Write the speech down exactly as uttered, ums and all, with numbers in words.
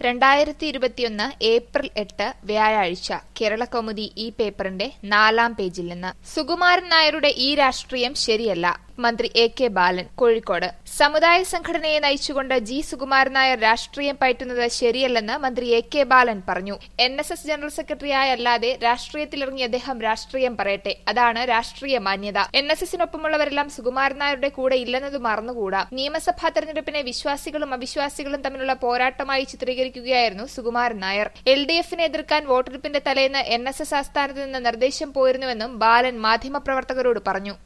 രണ്ടായിരത്തി ഇരുപത്തിയൊന്ന് ഏപ്രിൽ എട്ട് വ്യാഴാഴ്ച കേരളകൗമുദി ഈ പേപ്പറിന്റെ നാലാം പേജിൽ നിന്ന് സുകുമാരൻ നായരുടെ ഈ രാഷ്ട്രീയം ശരിയല്ല. മന്ത്രി എ കെ ബാലൻ കോഴിക്കോട്. സമുദായ സംഘടനയെ നയിച്ചുകൊണ്ട് ജി സുകുമാരൻ നായർ രാഷ്ട്രീയം പയറ്റുന്നത് ശരിയല്ലെന്ന് മന്ത്രി എ കെ ബാലൻ പറഞ്ഞു. എൻ എസ് എസ് ജനറൽ സെക്രട്ടറിയായല്ലാതെ രാഷ്ട്രീയത്തിലിറങ്ങിയ അദ്ദേഹം രാഷ്ട്രീയം പറയട്ടെ, അതാണ് രാഷ്ട്രീയ മാന്യത. എൻ എസ് എസിനൊപ്പമുള്ളവരെല്ലാം സുകുമാരൻ നായരുടെ കൂടെ ഇല്ലെന്നത് മറന്നുകൂടാ. നിയമസഭാ തെരഞ്ഞെടുപ്പിനെ വിശ്വാസികളും അവിശ്വാസികളും തമ്മിലുള്ള പോരാട്ടമായി ചിത്രീകരിക്കുകയായിരുന്നു സുകുമാരൻ നായർ. എൽ ഡി എഫിനെ എതിർക്കാൻ വോട്ടെടുപ്പിന്റെ തലേന്ന് എൻ എസ് എസ് ആസ്ഥാനത്ത് നിന്ന് നിർദ്ദേശം പോയിരുന്നുവെന്നും ബാലൻ മാധ്യമപ്രവർത്തകരോട് പറഞ്ഞു.